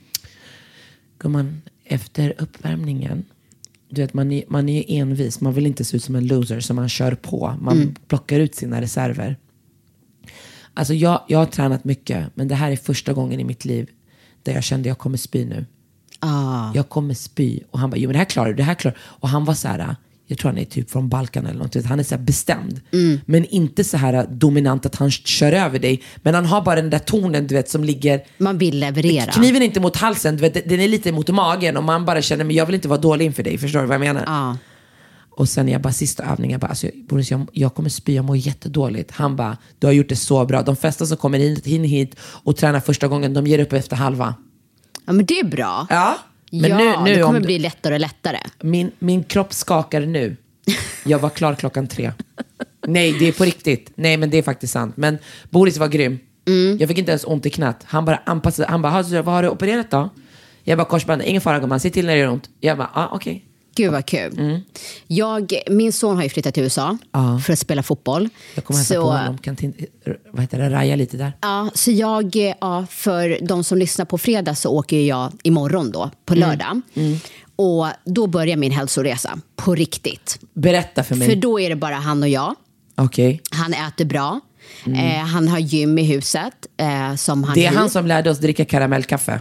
Gumman, efter uppvärmningen. Du vet, man är, man är envis. Man vill inte se ut som en loser, så man kör på. Man mm. plockar ut sina reserver. Alltså jag, jag har tränat mycket, men det här är första gången i mitt liv där jag kände jag kommer spy nu. Ah. Jag kommer spy. Och han bara, jo men det här klarar du, det här klarar du. Och han var så här, jag tror han är typ från Balkan eller något. Han är så här bestämd. Mm. Men inte så här dominant att han kör över dig. Men han har bara den där tonen, du vet, som ligger... Man vill leverera. Kniven är inte mot halsen, du vet, den är lite mot magen. Och man bara känner, men jag vill inte vara dålig inför dig. Förstår du vad jag menar? Ah. Och sen jag bara sista övningen, jag bara, alltså, Boris, jag, jag kommer spy, jag mår jättedåligt. Han bara, du har gjort det så bra. De flesta som kommer in, in hit och tränar första gången, de ger upp efter halva. Ja, men det är bra. Ja, men ja, nu, nu det kommer om, bli lättare och lättare. Min, min kropp skakar nu. Jag var klar klockan tre. Nej, det är på riktigt. Nej, men det är faktiskt sant. Men Boris var grym. Mm. Jag fick inte ens ont i knät. Han bara anpassade. Han bara, vad har du opererat då? Jag bara, korsband, ingen fara gumman. Se till när det gör ont. Jag bara, ah, okej. Okay. Gud vad kul. Mm. Jag, min son har ju flyttat till U S A ah. för att spela fotboll. Jag kommer hälsa på honom. Kan t- vad heter det? Raja lite där. Ja, så jag, ja, för de som lyssnar på fredag så åker jag imorgon då, på lördag. Mm. Mm. Och då börjar min hälsoresa på riktigt. Berätta för mig. För då är det bara han och jag. Okej. Okay. Han äter bra. Mm. Eh, han har gym i huset. Eh, som han det är hyr. han som lärde oss dricka karamellkaffe.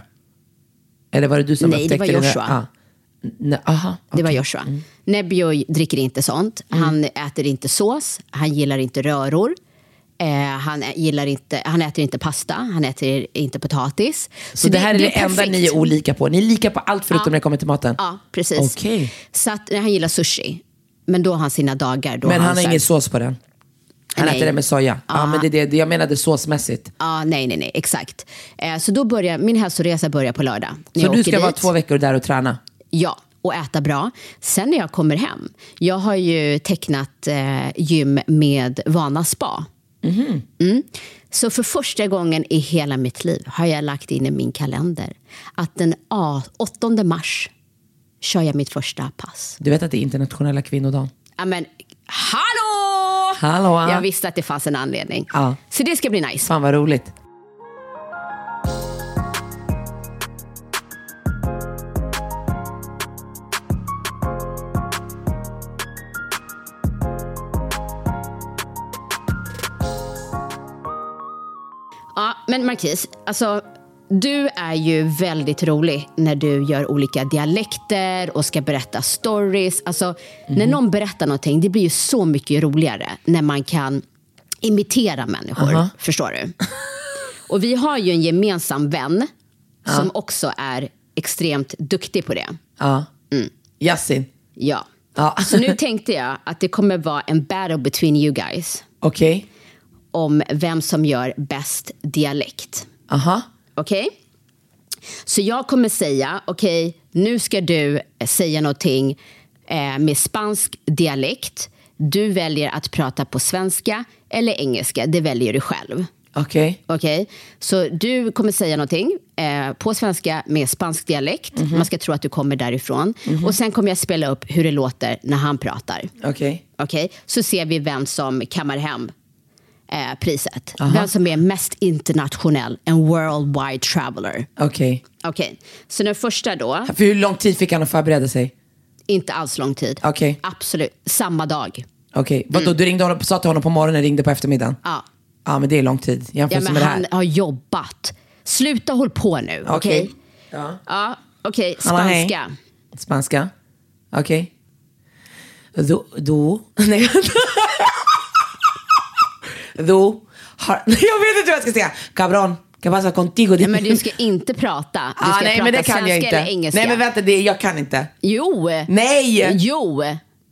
Eller var det du som Nej, upptäckte det var Joshua. Det? Ah. Nej, aha, okay. Det var Joshua. Mm. Nebio dricker inte sånt. Mm. Han äter inte sås. Han gillar inte röror. Eh, han, gillar inte, han äter inte pasta. Han äter inte potatis. Så, så det, det här är det, det är enda ni är olika på. Ni är lika på allt förutom ja. när det kommer till maten. Ja, precis. Okay. Så att, han gillar sushi. Men då har han sina dagar. Då men han, han har ingen sås på den. Han nej. äter det med soja. Ja, ja men det är det. Jag menade såsmässigt. Ja, nej, nej, nej. Exakt. Eh, så då börjar min hälsoresa börjar på lördag. Så du ska dit. vara två veckor där och träna? Ja, och äta bra. Sen när jag kommer hem, jag har ju tecknat eh, gym med Vana Spa. Mm-hmm. Mm. Så för första gången i hela mitt liv har jag lagt in i min kalender att den åttonde mars kör jag mitt första pass. Du vet att det är internationella kvinnodagen? Ja, men hallå! Hallå! Jag visste att det fanns en anledning. Ja. Så det ska bli nice. Fan vad roligt. Ja, men Marquis, alltså du är ju väldigt rolig när du gör olika dialekter och ska berätta stories. Alltså mm. när någon berättar någonting, det blir ju så mycket roligare när man kan imitera människor, uh-huh. förstår du? Och vi har ju en gemensam vän uh. som också är extremt duktig på det. Ja, uh. mm. Yasin. Ja, uh. så nu tänkte jag att det kommer vara en battle between you guys. Okej. Okay. Om vem som gör bäst dialekt. Aha. Okej? Okay? Så jag kommer säga, okej, okay, nu ska du säga någonting eh, med spansk dialekt. Du väljer att prata på svenska eller engelska. Det väljer du själv. Okej. Okay. Okej, okay? Så du kommer säga någonting eh, på svenska med spansk dialekt. Mm-hmm. Man ska tro att du kommer därifrån. Mm-hmm. Och sen kommer jag spela upp hur det låter när han pratar. Okej. Okay. Okej, okay? Så ser vi vem som kammar hem eh, priset. Aha. Vem som är mest internationell, en worldwide traveler. Okej. Okej, så den första då, För hur lång tid fick han att förbereda sig? inte alls lång tid. Okej. Absolut, samma dag. Okej, vadå? Mm. Du ringde honom, sa till honom på morgonen, ringde på eftermiddagen? Ja. Ja, men det är lång tid jämfört Ja, med men det här. han har jobbat. Sluta håll på nu, okej? Okej. Ja. Ja, okej, Han var hej. spanska. Spanska? Okej. Då... då nej. då har, jag vet inte vad jag ska säga. Cabron, que pasa contigo? Ja, men du ska inte prata. Du ska ah, nej, prata men det kan svenska jag inte. eller engelska. Nej, men vänta, det, jag kan inte. Jo. Nej! Jo.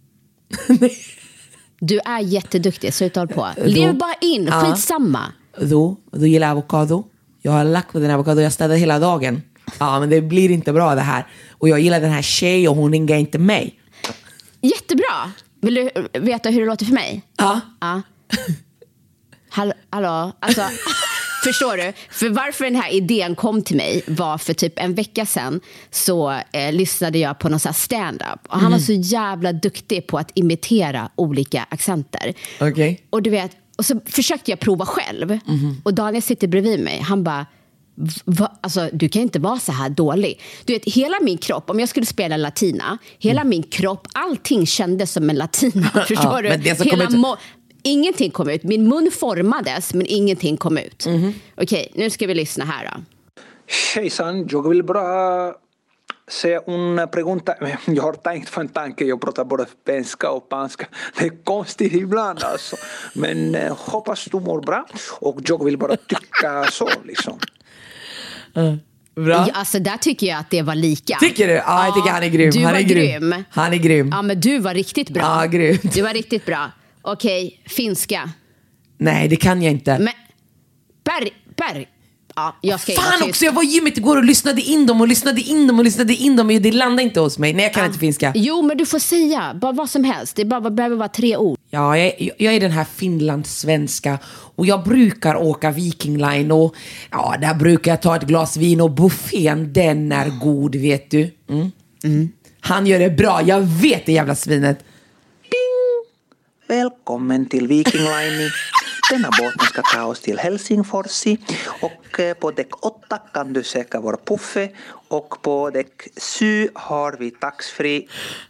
Du är jätteduktig, så håll på. Lev bara in, Ja. skitsamma. Då, då gillar jag avokado. Jag har lagt på den här avokado, jag städade hela dagen. Ja, men det blir inte bra det här. Och jag gillar den här tjej och hon ringer inte mig. Jättebra. Vill du veta hur det låter för mig? Ja. Ja. Hall- hallå, alltså... Förstår du? För varför den här idén kom till mig var för typ en vecka sedan så eh, lyssnade jag på någon sån här stand-up. Och han Mm. var så jävla duktig på att imitera olika accenter. Okej. Och du vet, och så försökte jag prova själv. Mm. Och Daniel sitter bredvid mig. Han bara, va, alltså du kan inte vara så här dålig. Du vet, hela min kropp, om jag skulle spela latina, hela min kropp, allting kändes som en latina. Förstår Ja, du? men det som hela kom ut- mo- Ingenting kom ut. Min mun formades, men ingenting kom ut. Mm-hmm. Okej, nu ska vi lyssna här då. Hejsan, jag vill bara säga en pregunta. Jag har tänkt på en tanke, jag pratar både svenska och spanska. Det är konstigt ibland alltså. Men eh, hoppas du mår bra. Och jag vill bara tycka så liksom. Bra. Ja, alltså där tycker jag att det var lika. Tycker du? Ja, jag tycker han är grym. Du han var är grym. Han är grym. Ja, men du var riktigt bra. Ja, grymt. Du var riktigt bra. Okej, finska. Nej, det kan jag inte. Men, Per, Per. Ja, jag ska Fan också, jag var i gymmet igår och lyssnade in dem och lyssnade in dem och lyssnade in dem och det landade inte hos mig. Nej, jag kan inte finska. Jo, men du får säga bara vad som helst. Det bara behöver vara tre ord. Ja, jag, jag är den här finlandssvenska och jag brukar åka Viking Line och ja, där brukar jag ta ett glas vin och buffén, den är god, vet du. Mm. Mm. Han gör det bra, jag vet det jävla svinet. Välkommen till Viking Line. Denna båten ska ta oss till Helsingfors. Och eh, på däck åtta kan du söka vår puffe. Och på däck sju har vi taxfree.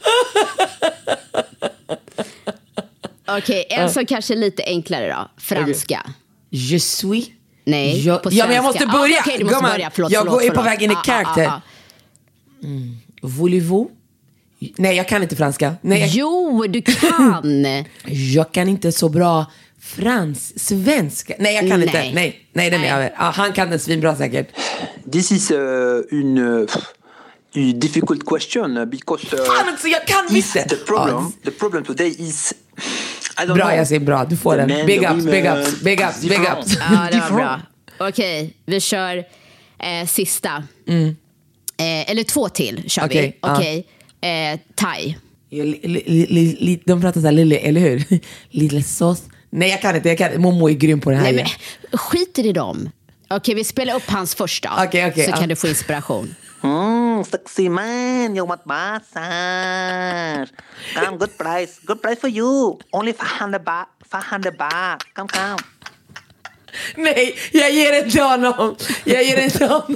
Okej, en som kanske är lite enklare då. Franska. Je suis. Nej, jag, på ja, men jag måste svenska. börja. Ah, okej, du måste Gumman, börja. Förlåt, jag förlåt, går är på förlåt. väg in i Ah, character. ah, ah, ah. Mm. Voulez-vous? Nej, jag kan inte franska. Nej, jag, Jo, du kan. jag kan inte så bra frans, svenska. Nej, jag kan Nej. inte. Nej, nej, den är Nej. över. Ja, han kan den svinbra säkert. This is uh, an uh, difficult question because uh, Fan också, jag kan visst det. the problem, Ja, the problem today is I don't bra, know. jag säger bra. Du får The den. men, Big the ups, big women, ups, big ups, big different. ups. Ja, det var Different. bra. Okej, vi kör eh, sista. Eh, eller två till kör Okej, vi. ja. Okej, eh, thai. Ja, li, li, li, li, de pratar såhär, lille, eller hur? Lille sås. Nej, jag kan inte. Jag kan. Momo är grym på det här. Nej, igen. men skiter i dem. Okej, vi spelar upp hans första. Okej, okej, så ja. kan du få inspiration. Mm, sexy man, you want massage. Come, good price, good price for you. Only five hundred baht, five hundred baht. Come, come. Nej, jag ger inte honom. Jag ger inte honom.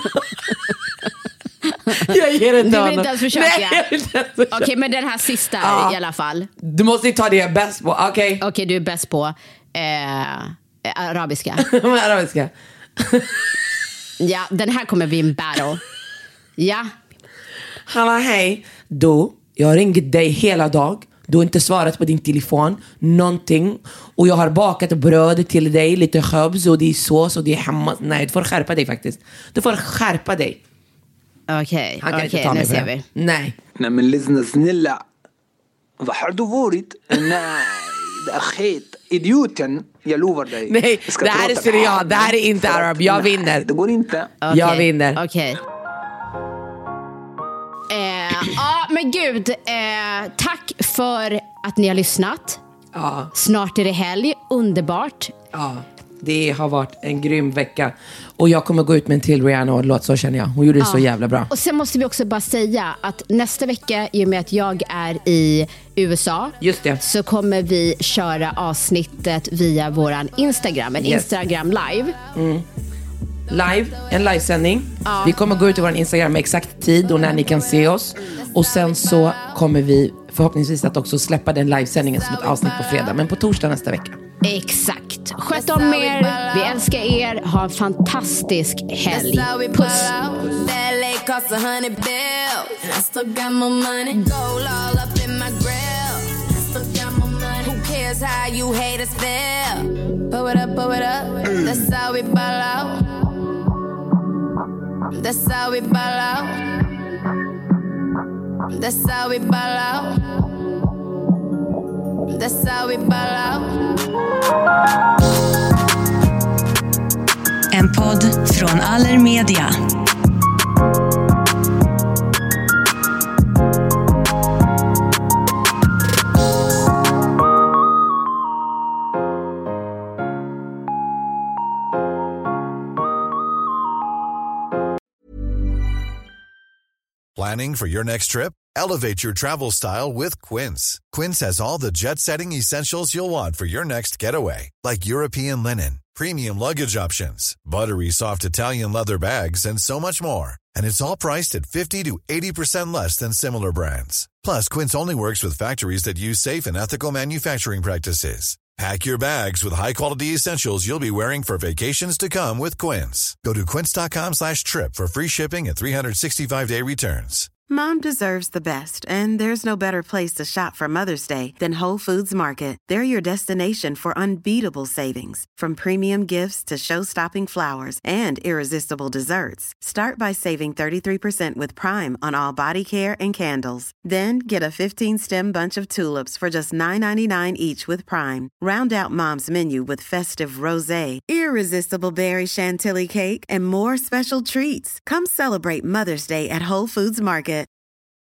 Jag ger inte Du honom. vill inte ens försöka? Nej, jag vill inte ens försöka. Okej, men den här sista Ja. i alla fall. Du måste ju ta det jag är bäst på. Okej. Okej, du är bäst på eh, arabiska. Vad är arabiska? Ja, den här kommer bli en battle. Ja. Hallå, hej. Du, jag har ringt dig hela dag. Du har inte svarat på din telefon. Någonting. Och jag har bakat bröd till dig. Lite khubz och det är sås och det är hammas. Nej, du får skärpa dig faktiskt. Du får skärpa dig. Okej, Han kan inte okej, ta nu mig för ser det. vi. Nej. Nej men lyssna snälla. Vad har du varit? Nej, det är skit. Idioten, jag lovar dig. Nej, Jag ska det här är låta- syrian. Det här är inte För att- arab. Jag nej, vinner. Det går inte. Okej, Jag vinner. Okej. Eh, ja, men gud. Eh, tack för att ni har lyssnat. Ja. Snart är det helg. Underbart. Ja. Det har varit en grym vecka. Och jag kommer gå ut med en till Rihanna-låt, så känner jag. Hon gjorde det ja. så jävla bra. Och sen måste vi också bara säga att nästa vecka, i och med att jag är i U S A, just det, så kommer vi köra avsnittet via våran Instagram. En yes. Instagram live. Mm. Live, en livesändning. Ja. Vi kommer gå ut i vår Instagram med exakt tid och när ni kan se oss. Och sen så kommer vi förhoppningsvis att också släppa den livesändningen som ett avsnitt på fredag. Men på torsdag nästa vecka. Exakt. Sköt om er. Vi älskar er. Ha en fantastisk helg. Puss. How you haters feel. Pull it up, pull it up. That's how we ball out. That's how we ball out. That's how we ball out. That's how we ball out. En podd från Allermedia. Planning for your next trip? Elevate your travel style with Quince. Quince has all the jet-setting essentials you'll want for your next getaway, like European linen, premium luggage options, buttery soft Italian leather bags, and so much more. And it's all priced at fifty to eighty percent less than similar brands. Plus, Quince only works with factories that use safe and ethical manufacturing practices. Pack your bags with high-quality essentials you'll be wearing for vacations to come with Quince. Go to quince.com slash trip for free shipping and three sixty-five day returns. Mom deserves the best, and there's no better place to shop for Mother's Day than Whole Foods Market. They're your destination for unbeatable savings, from premium gifts to show-stopping flowers and irresistible desserts. Start by saving thirty-three percent with Prime on all body care and candles. Then get a fifteen-stem bunch of tulips for just nine ninety-nine each with Prime. Round out Mom's menu with festive rosé, irresistible berry chantilly cake, and more special treats. Come celebrate Mother's Day at Whole Foods Market.